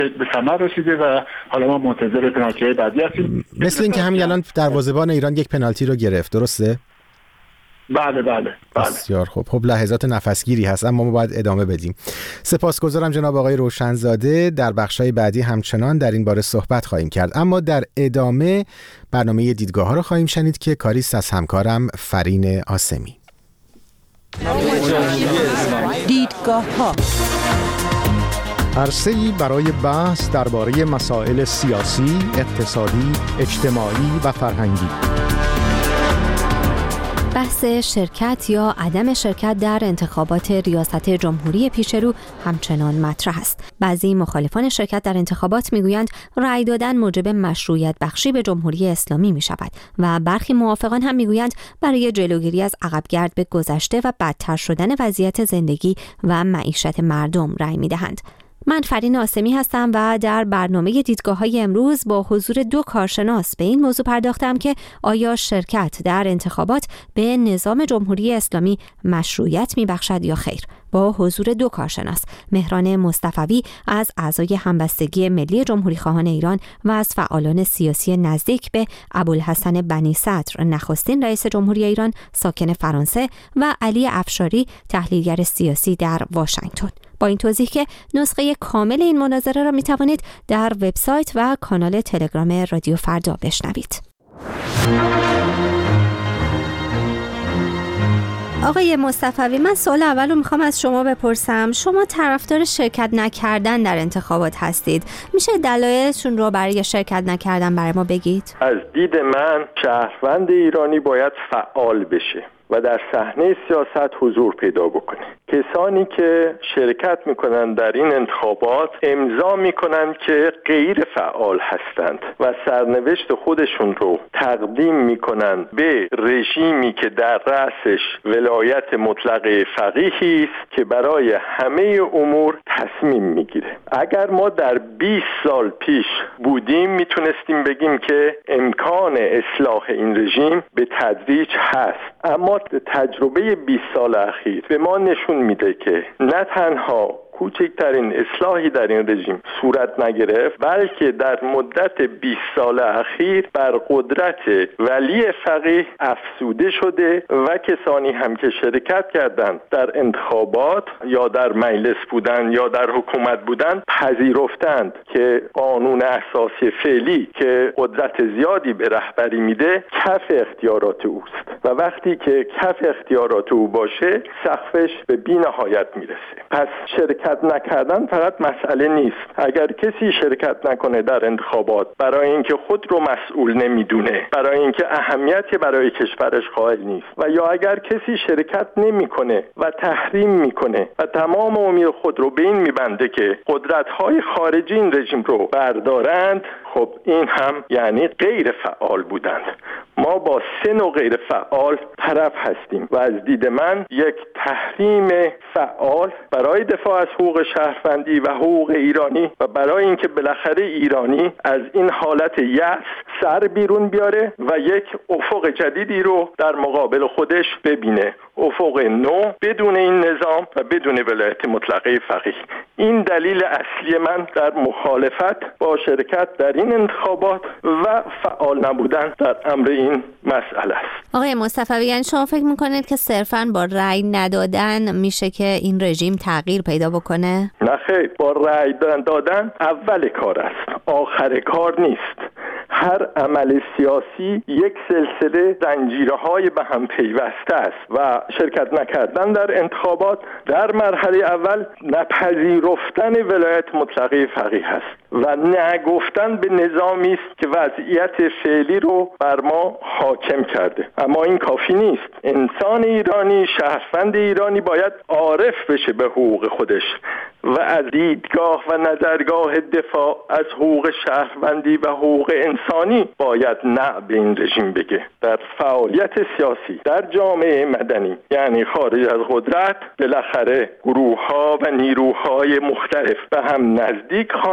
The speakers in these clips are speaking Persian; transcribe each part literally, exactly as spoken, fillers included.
به ثمر رسیده و حالا ما منتظر پنالتی بعدی هستیم. مثل اینکه همین الان دروازه‌بان ایران یک پنالتی رو گرفت، درسته؟ بله بله بله. بسیار خوب. خب لحظات نفسگیری هست اما ما باید ادامه بدیم. سپاسگزارم جناب آقای روشنزاده. در بخش‌های بعدی همچنان در این باره صحبت خواهیم کرد، اما در ادامه برنامه دیدگاه‌ها رو خواهیم شنید که کاری است از همکارم فرین آسمی. دیدگاه‌ها عرصه‌ای برای بحث درباره مسائل سیاسی، اقتصادی، اجتماعی و فرهنگی. بحث شرکت یا عدم شرکت در انتخابات ریاست جمهوری پیش رو همچنان مطرح است. بعضی مخالفان شرکت در انتخابات میگویند رأی دادن موجب مشروعیت بخشی به جمهوری اسلامی می شود و برخی موافقان هم میگویند برای جلوگیری از عقبگرد به گذشته و بدتر شدن وضعیت زندگی و معیشت مردم رأی می دهند. من فرین آسمی هستم و در برنامه دیدگاه‌های امروز با حضور دو کارشناس به این موضوع پرداختم که آیا شرکت در انتخابات به نظام جمهوری اسلامی مشروعیت می‌بخشد یا خیر. با حضور دو کارشناس، مهران مصطفوی از اعضای همبستگی ملی جمهوری خواهان ایران و از فعالان سیاسی نزدیک به ابوالحسن بنی صدر نخستین رئیس جمهوری ایران ساکن فرانسه و علی افشاری تحلیلگر سیاسی در واشنگتن. با این توضیح که نسخه کامل این مناظره را می توانید در وبسایت و کانال تلگرام رادیو فردا بشنوید. آقای مصطفوی، من سوال اول رو میخوام از شما بپرسم. شما طرفدار شرکت نکردن در انتخابات هستید. میشه دلایلتون رو برای شرکت نکردن برای ما بگید؟ از دید من شهروند ایرانی باید فعال بشه و در صحنه سیاست حضور پیدا بکنه. کسانی که شرکت میکنن در این انتخابات امضا میکنن که غیر فعال هستند و سرنوشت خودشون رو تقدیم میکنن به رژیمی که در رأسش ولایت مطلقه فقیهی است که برای همه امور تصمیم میگیره. اگر ما در بیست سال پیش بودیم میتونستیم بگیم که امکان اصلاح این رژیم به تدریج هست، اما تجربه بیست سال اخیر به ما نشون میده که نه تنها کوچکترین اصلاحی در این رژیم صورت نگرفت، بلکه در مدت بیست سال اخیر بر قدرت ولی فقیه افزوده شده و کسانی هم که شرکت کردند در انتخابات یا در مجلس بودند یا در حکومت بودند پذیرفتند که قانون اساسی فعلی که قدرت زیادی به رهبری میده کف اختیارات اوست و وقتی که کف اختیارات او باشه سقفش به بی‌نهایت میرسه. پس شرکت نکردن فقط مسئله نیست. اگر کسی شرکت نکنه در انتخابات برای اینکه خود رو مسئول نمیدونه، برای اینکه اهمیتی برای کشورش قائل نیست، و یا اگر کسی شرکت نمیکنه و تحریم میکنه و تمام امید خود رو به این میبنده که قدرت‌های خارجی این رژیم رو بردارند، خب این هم یعنی غیر فعال بودند. ما با سه نوع غیر فعال طرف هستیم و از دید من یک تحریم فعال برای دفاع از حقوق شهروندی و حقوق ایرانی و برای اینکه بالاخره ایرانی از این حالت یأس سر بیرون بیاره و یک افق جدیدی رو در مقابل خودش ببینه، افق نو بدون این نظام و بدون ولایت مطلقه فقیه. این دلیل اصلی من در مخالفت با شرکت در این انتخابات و فعال نبودن در امر این مسئله است. آقای مصطفوی، یعنی شما فکر میکنید که صرفاً با رأی ندادن میشه که این رژیم تغییر پیدا بکنه؟ نه خیر، با رأی دادن اول کار است، آخر کار نیست. هر عمل سیاسی یک سلسله زنجیرهای به هم پیوسته است و شرکت نکردن در انتخابات در مرحله اول نپذیرفتن ولایت مطلقه فقیه است و نگفتن به نظامی است که وضعیت فعلی رو بر ما حاکم کرده. اما این کافی نیست. انسان ایرانی، شهروند ایرانی باید عارف بشه به حقوق خودش و از دیدگاه و نظرگاه دفاع از حقوق شهروندی و حقوق انسانی باید نه به این رژیم بگه. در فعالیت سیاسی در جامعه مدنی یعنی خارج از قدرت بالاخره گروه‌ها و نیروهای مختلف به هم نزدیک خواهند شد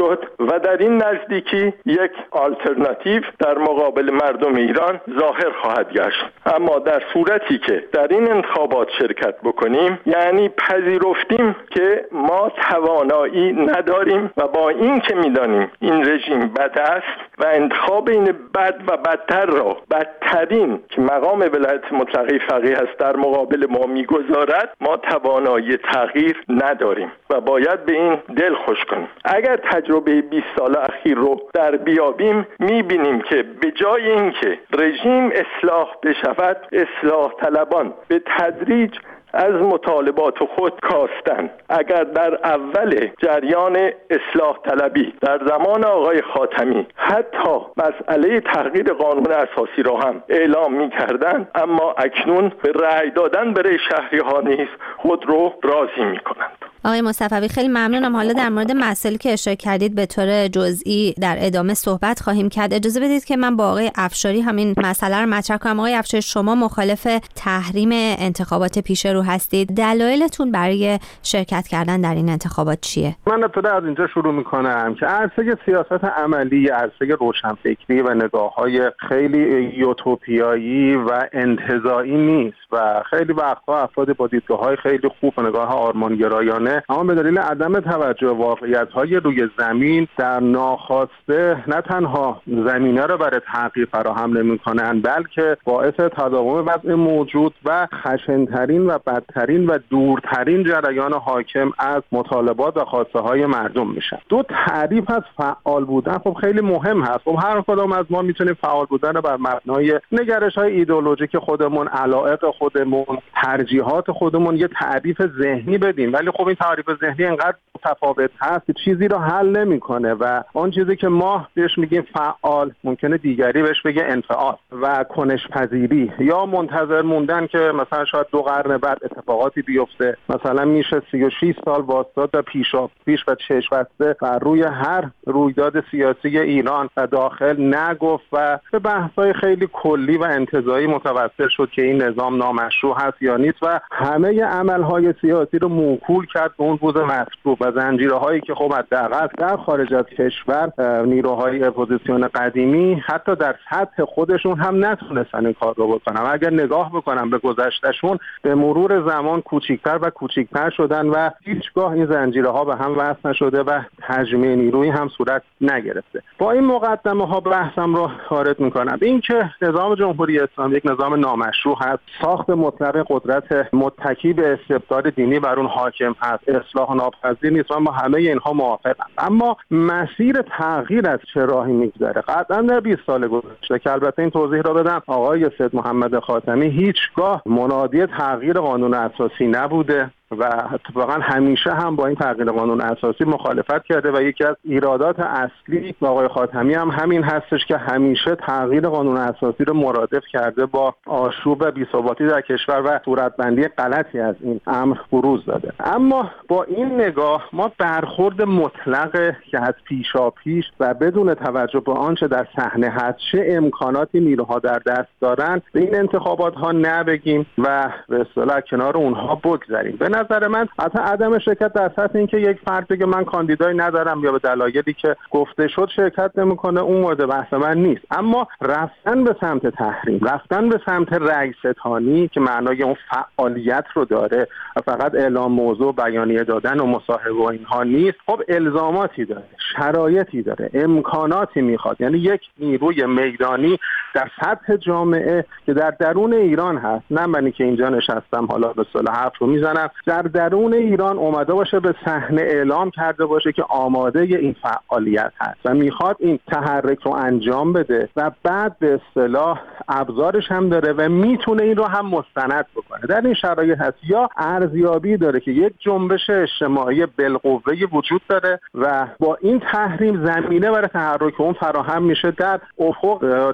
شد و در این نزدیکی یک آلترناتیو در مقابل مردم ایران ظاهر خواهد گشت. اما در صورتی که در این انتخابات شرکت بکنیم، یعنی پذیرفتیم که ما توانایی نداریم و با این که میدانیم این رژیم بد است و انتخاب این بد و بدتر را بدترین که مقام ولایت مطلقه فقیه است در مقابل ما میگذارد، ما توانایی تغییر نداریم و باید به این دل خوش کنیم. اگر تجربه بیست سال اخیر رو در بیابیم، میبینیم که به جای اینکه رژیم اصلاح بشود، اصلاح طلبان به تدریج از مطالبات خود کاستن. اگر در اول جریان اصلاح طلبی در زمان آقای خاتمی حتی مسئله تغییر قانون اساسی را هم اعلام می کردن، اما اکنون به رأی دادن برای شهری ها نیز خود رو راضی می کنند. آقای مصطفوی خیلی ممنونم. حالا در مورد مسائلی که اشاره کردید به طور جزئی در ادامه صحبت خواهیم کرد. اجازه بدید که من با آقای افشاری همین مسئله رو مطرح کنم. آقای افشاری، شما مخالف تحریم انتخابات پیش رو هستید. دلایلتون برای شرکت کردن در این انتخابات چیه؟ من ابتدا از اینجا شروع میکنم که عرصه سیاست عملی، عرصه روشنفکری و نگاه‌های خیلی یوتوپیایی و انتزاعی نیست و خیلی وقتها افراد با دیدگاه‌های خیلی خوب و نگاه آرمانگرایانه اما به دلیل عدم توجه واقعیت‌های روی زمین در ناخواسته نه تنها زمینه را برای تغییر فراهم نمی‌کنند، بلکه باعث تداوم وضع موجود و خشن‌ترین و بدترین و دورترین جریان حاکم از مطالبات و خواسته‌های مردم میشن. دو تعریف از فعال بودن خب خیلی مهم هست. خب هر کدام از ما میتونیم فعال بودن رو بر مبنای نگرش‌های ایدئولوژیک خودمون، علایق خودمون، ترجیحات خودمون یه تعریف ذهنی بدیم، ولی خب این تعریف ذهنی انقدر متفاوت هست که چیزی رو حل نمی‌کنه و اون چیزی که ما بهش میگیم فعال ممکنه دیگری بهش بگه انفعال و کنش پذیری یا منتظر موندن که مثلا شاید دو قرن بعد اتفاقاتی بیفته. مثلا میشه سی و شش سال واسطات و پیشا پیش و چشم بسته و روی هر رویداد سیاسی ایران و داخل نگفت و به بحث‌های خیلی کلی و انتزاعی متوسل شد که این نظام نامشروع هست یا نیست و همه عمل‌های سیاسی رو موکول کرد به اون بوز مطلوب و زنجیرهایی که خب حداقل در خارج از کشور نیروهای اپوزیسیون قدیمی حتی در سطح خودشون هم نتونستن این کار رو بکنن. اگر نگاه بکنم به گذشتهشون، به مرور زمان کوچیکتر و کوچیکتر شدن و هیچگاه این زنجیرها به هم وصل نشده و تجمیع نیرویی هم صورت نگرفته. با این مقدمه ها بحثم رو وارد میکنم. این که نظام جمهوری اسلامی یک نظام نامشروع هست، ساخت مطلق قدرت متکی به استبداد دینی بر اون حاکم هست، اصلاح ناپذیر نیست و ما همه اینها موافقم. اما مسیر تغییر از چه راهی میگذره؟ قطعا در بیست سال گذشته که البته این توضیح رو بدم، آقای سید محمد خاتمی هیچگاه منادی تغییر قانون اساسی نبوده و اتفاقا همیشه هم با این تغییر قانون اساسی مخالفت کرده و یکی از ایرادات اصلی آقای خاتمی هم همین هستش که همیشه تغییر قانون اساسی رو مرادف کرده با آشوب و بی‌ثباتی در کشور و صورتبندی غلطی از این امر بروز داده. اما با این نگاه ما برخورد مطلق که از پیشاپیش و بدون توجه به آنچه در صحنه هست چه امکاناتی نیروها در دست دارن به این انتخابات ها نبگیم و به اصطلاح کنار اونها بگذاریم. به نظر من حتی عدم شرکت در سطح اینکه یک فرد بگه من کاندیدایی ندارم یا به دلایلی که گفته شد شرکت نمیکنه، اون مورد بحث من نیست. اما رفتن به سمت تحریم، رفتن به سمت رأی ستانی که معنای اون فعالیت رو داره و فقط اعلام موضوع، بیانیه دادن و مصاحبه و اینها نیست، خب الزاماتی داره، شرایطی داره، امکاناتی میخواد. یعنی یک نیروی میدانی در سطح جامعه که در درون ایران هست، نه منی که اینجا نشستم حالا به اصطلاح حرف رو میزنم، در درون ایران اومده باشه به صحنه اعلام کرده باشه که آماده این فعالیت هست و میخواد این تحرک رو انجام بده و بعد به اصطلاح ابزارش هم داره و میتونه این رو هم مستند بکنه. در این شرایط هست یا ارزیابی داره که یک جنبش اجتماعی بالقوه وجود داره و با این تحریم زمینه برای تحرک اون فراهم میشه، در افق چشم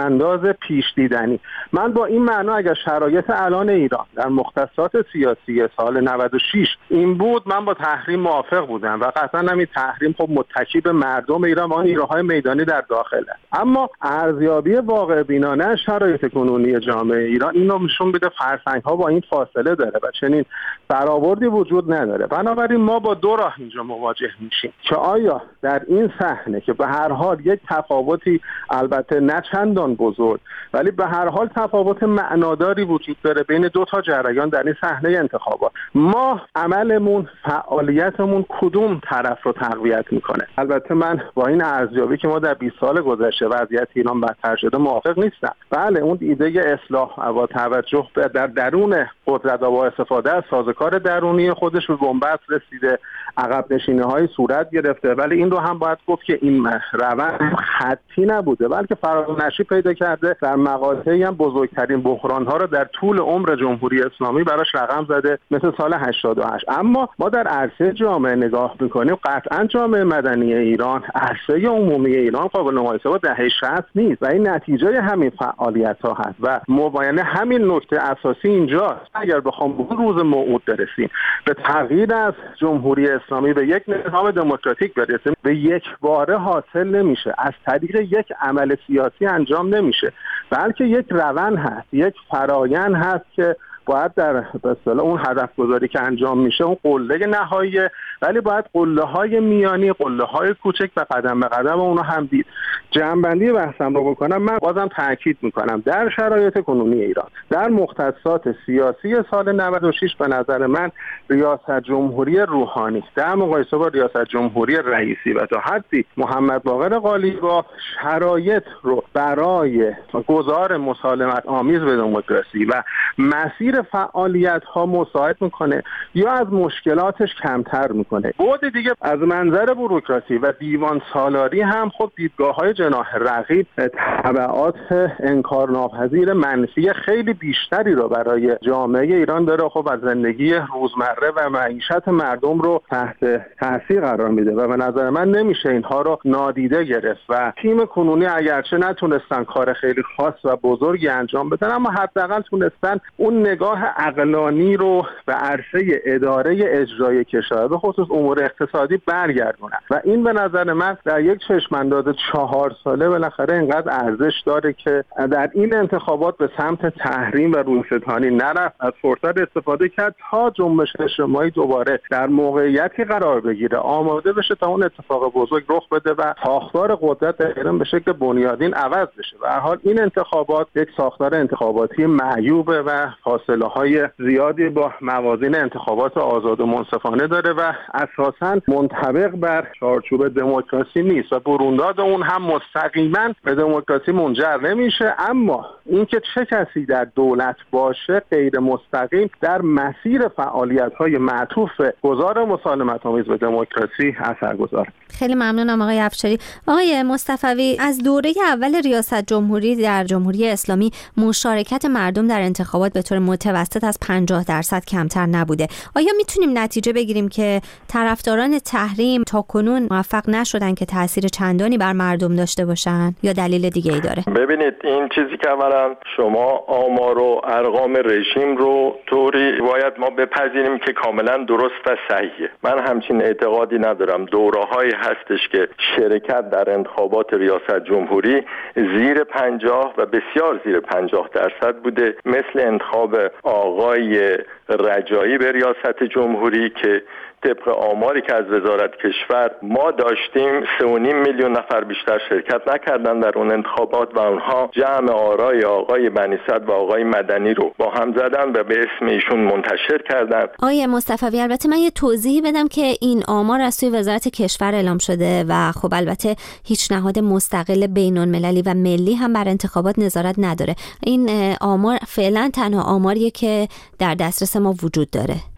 چشمانداز پیش دیدنی. من با این معنا اگر شرایط الان ایران در مختصات سیاسی سال نود و شش این بود، من با تحریم موافق بودم و قطعا همین تحریم خب متکی به مردم ایران و نیروهای میدانی در داخل است. اما ارزیابی واقع بینانه شرایط کنونی جامعه ایران اینو نشون میده فرسنگ‌ها با این فاصله داره و چنین برآوردی وجود نداره. بنابراین ما با دو راه اینجا مواجه میشیم که آیا در این صحنه که به هر حال یک تفاوتی البته نه چندان بزرگ ولی به هر حال تفاوت معناداری وجود داره بین دو تا جریان در این صحنه انتخابات، ما عملمون فعالیتمون کدوم طرف رو تقویت میکنه؟ البته من با این ارزیابی که ما در بیست سال گذشته وضعیت ایران بدتر شده موافق نیستم. بله اون ایده اصلاح و توجه در درون قدرت و با استفاده از سازوکار درونی خودش به بنبست رسیده، عقب نشینی‌های صورت گرفته، ولی این رو هم باید گفت که این روند خطی نبوده بلکه فرازنشی پیدا کرده، در مقاطعی هم بزرگترین بحران‌ها رو در طول عمر جمهوری اسلامی براش رقم زده مثل سال هشتاد و هشت. اما ما در عرصه جامعه نگاه می‌کنیم، قطعاً جامعه مدنی ایران، عرصه عمومی ایران قابل مقایسه با دهه شصت نیست و این نتیجه همین فعالیت‌ها هست و مباینه همین نکته اساسی اینجاست. اگر بخوام به روز موعود برسیم به تغییر از جمهوری اسلامی به یک نظام دموکراتیک برسیم، به یک باره حاصل نمیشه، از طریق یک عمل سیاسی انجام نمیشه، بلکه یک روند هست، یک فرایند هست که باید در به اصطلاح اون هدف گذاری که انجام میشه اون قله نهاییه، ولی باید قله های میانی، قله های کوچک و قدم به قدم اونو هم دید. جمع‌بندی بحثم رو بکنم، من بازم تاکید میکنم در شرایط کنونی ایران در مختصات سیاسی سال نود و شش به نظر من ریاست جمهوری روحانی در مقایسه با ریاست جمهوری رئیسی و تا حدی محمد باقر قالیباف شرایط رو برای گذار مسالمت آمیز به دموکراسی و مسیر فعالیت ها مساعد میکنه یا از مشکلاتش کمتر میکنه. بعد دیگه از منظر بوروکراسی و دیوان سالاری هم خب دیدگاه های جناح رقیب تبعات انکارناپذیر منفی خیلی بیشتری رو برای جامعه ایران داره. خب از زندگی روزمره و معیشت مردم رو تحت تاثیر قرار میده و به نظر من نمیشه اینها رو نادیده گرفت و تیم کنونی اگرچه نتونستن کار خیلی خاص و بزرگی انجام بدن اما حداقل تونستن اون نگاه عقلانی رو به عرصه اداره اجرایی کشور به خصوص امور اقتصادی برگردونن و این به نظر من در یک چشمانداز چهار ساله بالاخره اینقدر ارزش داره که در این انتخابات به سمت تحریم و رویستانی نرفت، از فرصت استفاده کرد تا جنبش اجتماعی دوباره در موقعیتی قرار بگیره، آماده بشه تا اون اتفاق بزرگ رخ بده و ساختار قدرت ایران به شکل بنیادین عوض بشه. به هر حال این انتخابات یک ساختار انتخاباتی معیوبه و فاصله های زیادی با موازین انتخابات آزاد و منصفانه داره و اساساً منطبق بر چارچوب دموکراسی نیست و برونداد اون هم مستقیما به دموکراسی منجر نمیشه. اما اینکه چه کسی در دولت باشه غیر مستقیم در مسیر فعالیت‌های معطوف گذار مسالمت آمیز به دموکراسی اثرگذار. خیلی ممنونم آقای افشاری. آقای مصطفوی، از دوره اول ریاست جمهوری در جمهوری اسلامی مشارکت مردم در انتخابات به طور متوسط از پنجاه درصد کمتر نبوده. آیا میتونیم نتیجه بگیریم که طرفداران تحریم تا کنون موفق نشدن که تأثیر چندانی بر مردم داشته باشن یا دلیل دیگه ای داره؟ ببینید این چیزی که اولا شما آمار و ارقام رژیم رو طوری باید ما بپذیریم که کاملا درست و صحیحه. من همچین اعتقادی ندارم. دوره‌هایی هستش که شرکت در انتخابات ریاست جمهوری زیر پنجاه و بسیار زیر پنجاه درصد بوده، مثل انتخاب آقای رجایی به ریاست جمهوری که طبق آماری که از وزارت کشور ما داشتیم سه و نیم میلیون نفر بیشتر شرکت نکردن در اون انتخابات و اونها جمع آرای آقای بنی صدر و آقای مدنی رو با هم زدن و به اسم ایشون منتشر کردن. آقای مصطفوی، البته من یه توضیحی بدم که این آمار از سوی وزارت کشور اعلام شده و خب البته هیچ نهاد مستقل بین‌المللی و ملی هم بر انتخابات نظارت نداره. این آمار فعلا تنها آماریه که در دسترس ما وجود داره.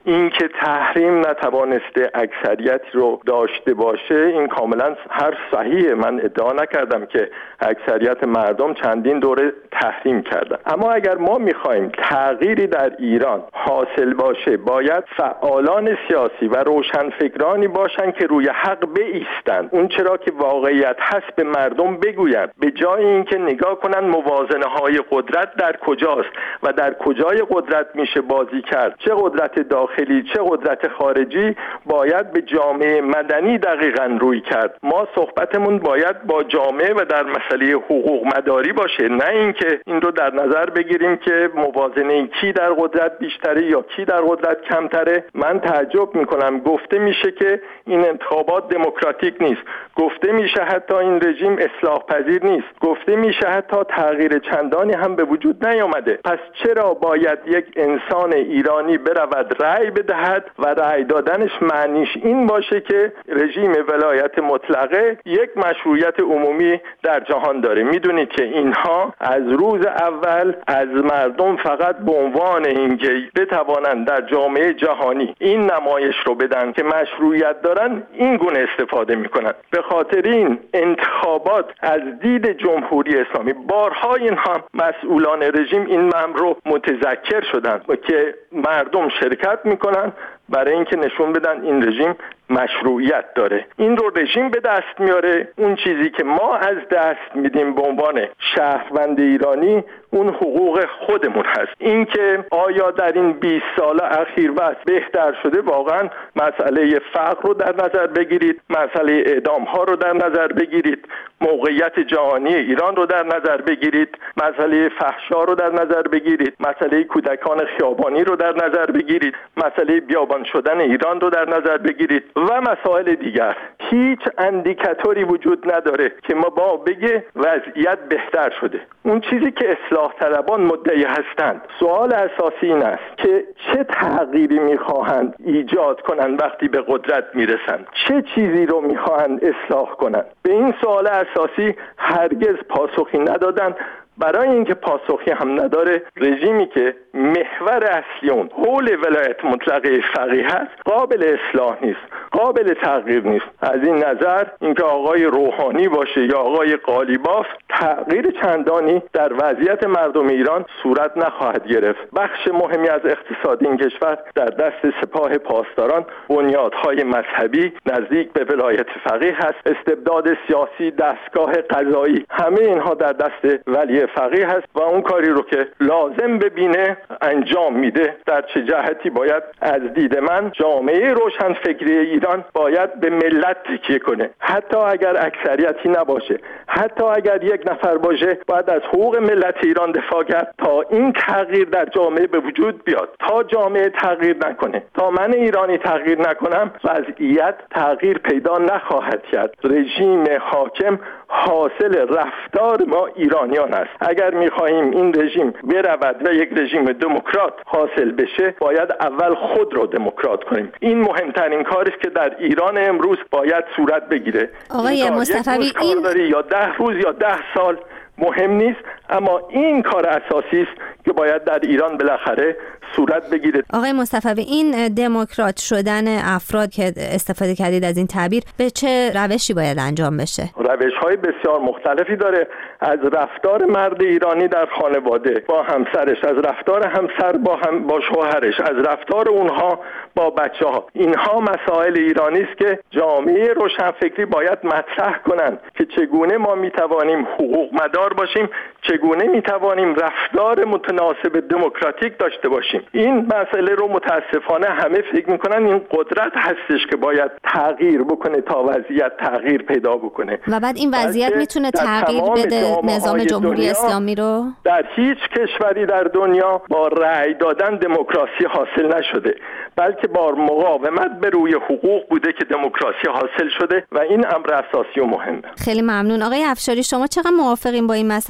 اینکه تحریم نتوانسته اکثریتی رو داشته باشه این کاملا حرف صحیحه. من ادعا نکردم که اکثریت مردم چندین دوره تحریم کردن، اما اگر ما میخوایم تغییری در ایران حاصل باشه باید فعالان سیاسی و روشنفکرانی باشن که روی حق بایستن، اون چرا که واقعیت هست به مردم بگویند، به جای اینکه نگاه کنن موازنه های قدرت در کجاست و در کجای قدرت میشه بازی کرد، چه قدرت داخلی چه قدرت خارجی. باید به جامعه مدنی دقیقاً روی کرد. ما صحبتمون باید با جامعه و در مسئله حقوق مداری باشه، نه اینکه این رو در نظر بگیریم که موازنه کی در قدرت بیشتره یا کی در قدرت کمتره. من تعجب میکنم گفته میشه که این انتخابات دموکراتیک نیست، گفته میشه حتی این رژیم اصلاح پذیر نیست، گفته میشه حتی تغییر چندانی هم به وجود نیامده. پس چرا باید یک انسان ایرانی برود رأی بدهد و رأی دادنش معنیش این باشه که رژیم ولایت مطلقه یک مشروعیت عمومی در جهان داره؟ میدونید که اینها از روز اول از مردم فقط به عنوان اینکه بتوانند در جامعه جهانی این نمایش رو بدن که مشروعیت دارن این گونه استفاده میکنن. به خاطر این انتخابات از دید جمهوری اسلامی بارها اینها مسئولان رژیم این امر رو متذکر شدن که مردم شرکت میکنن برای اینکه نشون بدن این رژیم مشروعیت داره. این رو رژیم به دست میاره. اون چیزی که ما از دست میدیم به عنوان شهروند ایرانی اون حقوق خودمون هست. این که آیا در این بیست سال اخیر وضع بهتر شده؟ واقعا مسئله فقر رو در نظر بگیرید، مسئله اعدام ها رو در نظر بگیرید، موقعیت جهانی ایران رو در نظر بگیرید، مسئله فحشا رو در نظر بگیرید، مسئله کودکان خیابانی رو در نظر بگیرید، مسئله بیابان شدن ایران رو در نظر بگیرید و مسائل دیگر. هیچ اندیکاتوری وجود نداره که ما با بگه وضعیت بهتر شده. اون چیزی که اصلاح طلبان مدعی هستند، سوال اساسی این است که چه تغییری میخواهند ایجاد کنند وقتی به قدرت میرسند، چه چیزی رو میخواهند اصلاح کنند. به این سوال اساسی هرگز پاسخی ندادن. برای اینکه پاسخی هم نداره، رژیمی که محور اصلی اون حول ولایت مطلقه فقیه هست قابل اصلاح نیست، قابل تغییر نیست. از این نظر اینکه آقای روحانی باشه یا آقای قالیباف تغییر چندانی در وضعیت مردم ایران صورت نخواهد گرفت. بخش مهمی از اقتصاد این کشور در دست سپاه پاسداران، بنیادهای مذهبی نزدیک به ولایت فقیه هست، استبداد سیاسی، دستگاه قضایی، همه اینها در دست ولی فقیه هست و اون کاری رو که لازم ببینه انجام میده. در چه جهتی باید از دید من جامعه روشنفکری ایران باید به ملت تکیه کنه، حتی اگر اکثریتی نباشه، حتی اگر یک نفر باشه، باید از حقوق ملت ایران دفاع کرد تا این تغییر در جامعه به وجود بیاد. تا جامعه تغییر نکنه، تا من ایرانی تغییر نکنم، وضعیت تغییر پیدا نخواهد کرد. رژیم حاکم حاصل رفتار ما ایرانیان است. اگر می‌خواهیم این رژیم برود و یک رژیم دموکرات حاصل بشه، باید اول خود رو دموکرات کنیم. این مهمترین کاری است که در ایران امروز باید صورت بگیره. آقای مصطفی این داری یا ده روز یا ده سال مهم نیست، اما این کار اساسی است که باید در ایران بالاخره صورت بگیره. آقای مصطفی این دموکرات شدن افراد که استفاده کردید از این تعبیر به چه روشی باید انجام بشه؟ روش‌های بسیار مختلفی داره، از رفتار مرد ایرانی در خانواده با همسرش، از رفتار همسر با هم با شوهرش، از رفتار اونها با بچه‌ها. اینها مسائل ایرانی است که جامعه روشنفکری باید مطرح کنند که چگونه ما میتوانیم حقوق مدار باشیم، چگونه میتوانیم رفتار متناسب دموکراتیک داشته باشیم. این مسئله رو متاسفانه همه فکر میکنن این قدرت هستش که باید تغییر بکنه تا وضعیت تغییر پیدا بکنه و بعد این وضعیت میتونه تغییر بده نظام جمهوری اسلامی رو. در هیچ کشوری در دنیا با رأی دادن دموکراسی حاصل نشده، بلکه با مقاومت به روی حقوق بوده که دموکراسی حاصل شده و این امر اساسی و مهمه. خیلی ممنون. آقای افشاری شما چقدر موافقین با این مسئله که آقای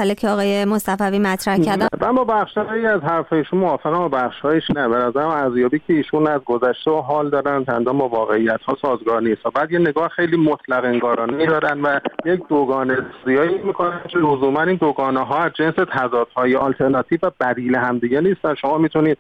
آقای مصطفی مطرح کردن. من با بخشایی از حرفایشون موافقم و بخشایش نه. به نظرم ارزیابی که ایشون از گذشته و حال دارن چندان با واقعیت‌ها سازگار نیست. و بعد یه نگاه خیلی مطلق انگارانه دارن و یک دوگانه سازی میکنن که لزوما این دوگانه‌ها از جنس تضادهای آلترناتیو و بدیل همدیگه نیستن. شما میتونید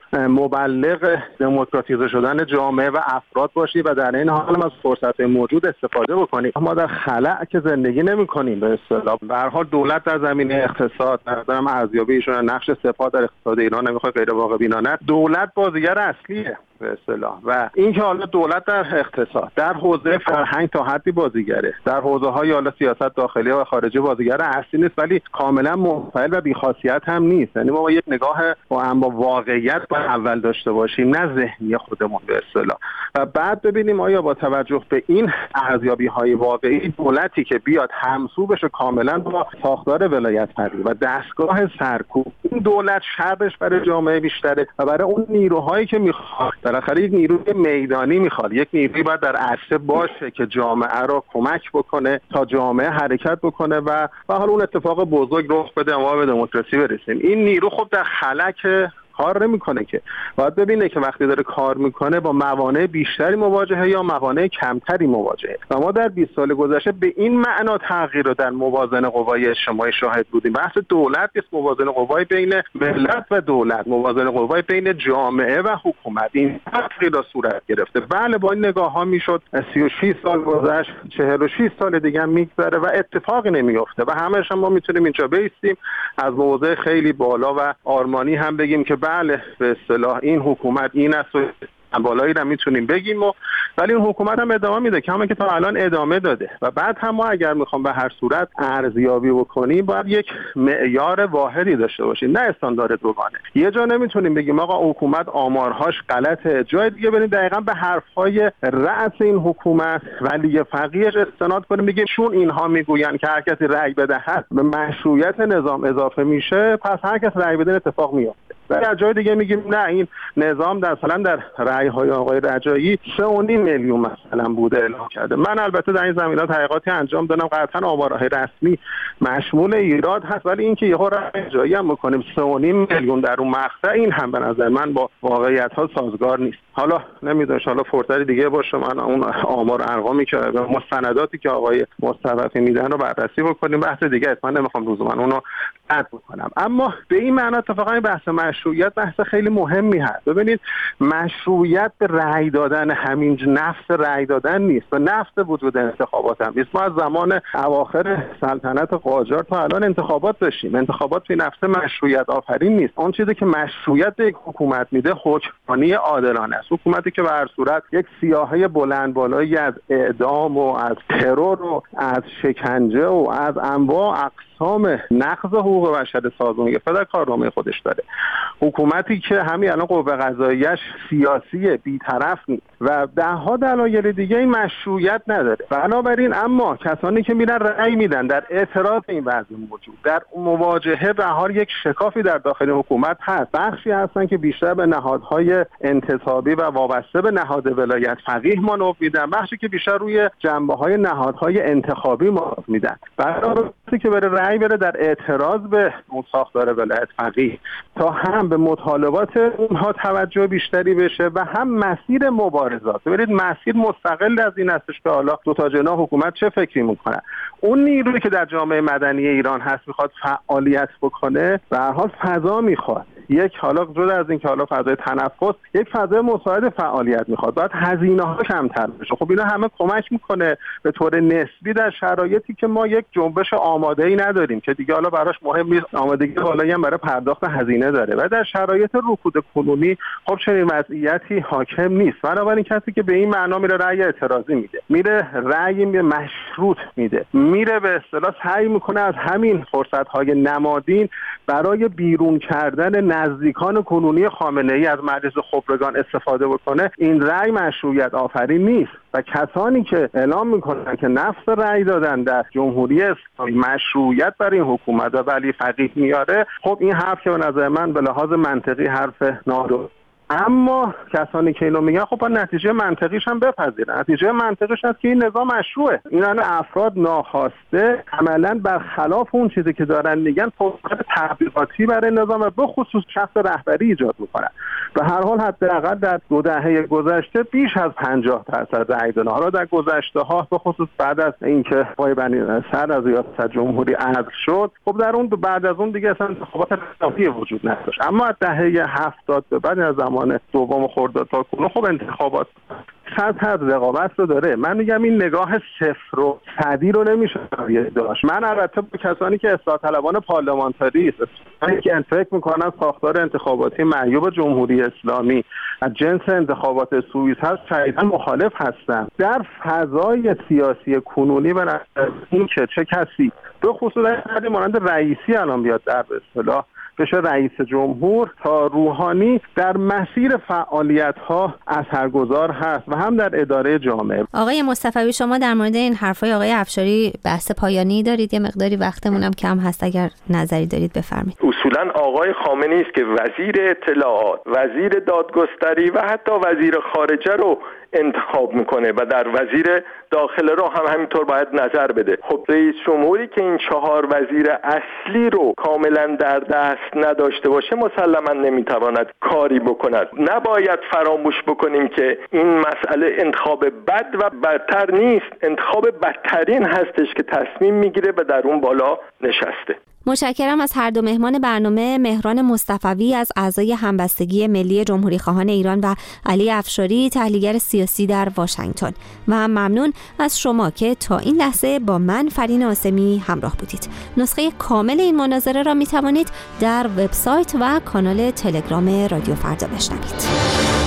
مبلغ دموکراتیزه شدن جامعه و افراد باشید و در این حال از فرصت موجود استفاده بکنید. ما در خلأ که زندگی نمی‌کنیم به اصطلاح. به هر حال دولت در زمینه اقتصاد، نظرم ارزیابی ایشون نقش سپاه در اقتصاد ایران نمیخواد غیر واقع بینانه. دولت بازیگر اصلیه به اصطلاح و اینکه حالا دولت در اقتصاد، در حوزه فرهنگ تا حدی بازیگره، در حوزه‌های حالا سیاست داخلی و خارجی بازیگر اصلی نیست، ولی کاملا منفعل و بی‌خاصیت هم نیست. یعنی ما با یک نگاه با هم با واقعیت با اول داشته باشیم، نه ذهنی خودمون به اصطلاح، و بعد ببینیم آیا با توجه به این ارزیابی‌های واقعی دولتی که بیاد همسو بشه کاملا با ساختار ولایت فقیه و دستگاه سرکوب، این دولت شرش برای جامعه بیشتره و برای اون نیروهایی که میخواد، بالاخره یک نیروی میدانی میخواد، یک نیروی باید در عرصه باشه که جامعه را کمک بکنه تا جامعه حرکت بکنه و به حال اون اتفاق بزرگ رخ بده ما به دموکراسی برسیم. این نیرو خب در خلا که کار نمیکنه، که باید ببینه که وقتی داره کار میکنه با موانع بیشتری مواجهه یا موانع کمتری مواجهه. و ما در بیست سال گذشته به این معنا تغییر رو در موازنه قوای اجتماعی شاهد بودیم. بحث دولت نیست، موازنه قوای بین ملت و دولت، موازنه قوای بین جامعه و حکومت، این تغییر را صورت گرفته. بله با این نگاه ها میشد سی و شش سال گذشت، چهل و شش سال دیگه هم میگذره و اتفاقی نمیفته و همش هم ما میتونیم اینجا بیستیم از موضع خیلی بالا و آرمانی هم بگیم که بله به اصطلاح این حکومت این است و بالایی رو میتونیم بگیم و ولی اون حکومت هم ادامه میده که همون که تا الان ادامه داده. و بعد هم ما اگر میخوام به هر صورت ارزیابی بکنیم باید یک معیار واحدی داشته باشیم، نه استاندارد دوگانه. یه جا نمیتونیم بگیم آقا حکومت آمارهاش غلطه، جای دیگه بریم دقیقاً به حرفهای رأس این حکومت ولی فقیهش استناد کنیم بگیم چون اینها میگوین که هر کسی رأی بدهد به مشروعیت نظام اضافه میشه پس هر کس رأی بده اتفاق میفته. و در جای دیگه میگیم نه این نظام در مثلا در رأی های آقای رجایی سه و نیم میلیون مثلا بوده اعلام کرده. من البته در این زمینه تحقیقاتی انجام دادم، قطعا آمارهای رسمی مشمول ایراد هست، ولی اینکه یهو رأی جایی هم بکنیم سه و نیم میلیون در اون مقطع، این هم به نظر من با واقعیت ها سازگار نیست. حالا نمیدونم ان فرصت دیگه باشه من اون آمار ارقامی که مستنداتی که آقای مصطفی میدن رو بررسی بکنیم، بحث دیگه است، من نمیخوام روز من اونو رد بکنم. اما به این معنا اتفاقا بحث مشروعیت بحث خیلی مهمی هست. ببینید مشروعیت به رأی دادن همین نفس رأی دادن نیست و نفس وجود انتخابات هم نیست. ما از زمان اواخر سلطنت قاجار تا الان انتخابات داشتیم، انتخابات به نفس مشروعیت آفرین نیست. اون چیزی که مشروعیت به یک حکومت میده حکمرانی عادلانه است، حکومتی که به هر صورت یک سیاهه بلند بالایی از اعدام و از ترور و از شکنجه و از انواع اقسام نقض حقوق بشر سازمان گرفته در کارنامه خودش داره، حکومتی که همین الان قوه قضاییش سیاسی بی‌طرف نیست و ده ها دلایل دیگه این مشروعیت نداره. بنابراین اما کسانی که میرن رأی میدن در اعتراض این وضع موجود، در مواجهه به حال یک شکافی در داخل حکومت هست، بخشی هستن که بیشتر به نهادهای انتصابی و وابسته به نهاد ولایت فقیه مانور میدن، بخشی که بیشتر روی جنبه‌های نهادهای انتخابی مانور میدن. بنابراین که بره رأی بره در اعتراض به اون ساختار ولایت فقیه تا هم به مطالبات اونها توجه بیشتری بشه و هم مسیر مبارزات. ببینید مسیر مستقل از این هستش که حالا دو تا جناح حکومت چه فکری میکنن. اون نیرویی که در جامعه مدنی ایران هست میخواد فعالیت بکنه، به هر حال فضا میخواد، یک حالا جدا از این که حالا فضای تنفس، یک فضای مساعد فعالیت میخواد، باید هزینه ها کمتر بشه. خب اینا همه کمک میکنه به طور نسبی در شرایطی که ما یک جنبش آماده ای نداریم که دیگه حالا براش مهم نیست، آمادگی بالایی هم برای پرداخت هزینه داره و در شرایط رکود کنونی خب چنین وضعیتی حاکم نیست. بنابراین کسی که به این معنا میره رأی اعتراضی میده، میره رأی مشروط میده، میره به اصطلاح سعی میکنه از همین فرصت‌های نمادین برای بیرون کردن نزدیکان کنونی خامنه‌ای از مجلس خبرگان استفاده بکنه، این رأی مشروعیت آفرین نیست و کسانی که اعلام میکنن که نفس رأی دادن در جمهوری اسلامی مشروعیت برای این حکومت و ولی فقیه میاره، خب این حرف که به نظر من به لحاظ منطقی حرف نادرست اما کسانی که اینو میگن خب با نتیجه منطقیش هم بپذیرن. نتیجه منطقیش هست که این نظام مشروعه. این افراد ناخواسته عملاً برخلاف اون چیزی که دارن میگن فرصت تبلیغاتی برای نظام و به خصوص شخص رهبری ایجاد میکنن. به هر حال حداقل در دو دهه گذشته بیش از پنجاه درصد رأی دادن. حالا در گذشته ها به خصوص بعد از اینکه آقای بنی صدر از ریاست جمهوری عزل شد، خب در اون بعد از اون دیگه اصلا انتخابات رسمی وجود نداشت. اما از دهه هفتاد به بعد از زمان دوم خرداد تا کنون خب انتخابات سطح از رقابت رو داره. من میگم این نگاه صفر و صدی رو نمیشه داشت. من البته با کسانی که اصلاح طلبان پارلمانتاری هستن که فکر میکنن ساختار انتخاباتی معیوب جمهوری اسلامی از جنس انتخابات سوئیس هست شدیداً مخالف هستم. در فضای سیاسی کنونی و این که چه کسی به خصوص در مانند رئیسی الان بیاد در به اصطلاح بشه رئیس جمهور تا روحانی در مسیر فعالیت‌ها اثرگذار هست و هم در اداره جامعه. آقای مصطفوی، شما در مورد این حرفای آقای افشاری بحث پایانی دارید؟ یه مقداری وقتمون هم کم هست، اگر نظری دارید بفرمایید. اصولاً آقای خامنه‌ای است که وزیر اطلاعات، وزیر دادگستری و حتی وزیر خارجه رو انتخاب میکنه و در وزیر داخله رو هم همینطور باید نظر بده. خب رئیس جمهوری که این چهار وزیر اصلی رو کاملا در دست نداشته باشه مسلما نمیتواند کاری بکند. نباید فراموش بکنیم که این مسئله انتخاب بد و بدتر نیست، انتخاب بدترین هستش که تصمیم میگیره و در اون بالا نشسته. متشکرم از هر دو مهمان برنامه، مهران مصطفوی از اعضای همبستگی ملی جمهوری خواهان ایران و علی افشاری تحلیلگر سیاسی در واشنگتن، و هم ممنون از شما که تا این لحظه با من فرین آسمی همراه بودید. نسخه کامل این مناظره را می توانید در وبسایت و کانال تلگرام رادیو فردا بشنوید.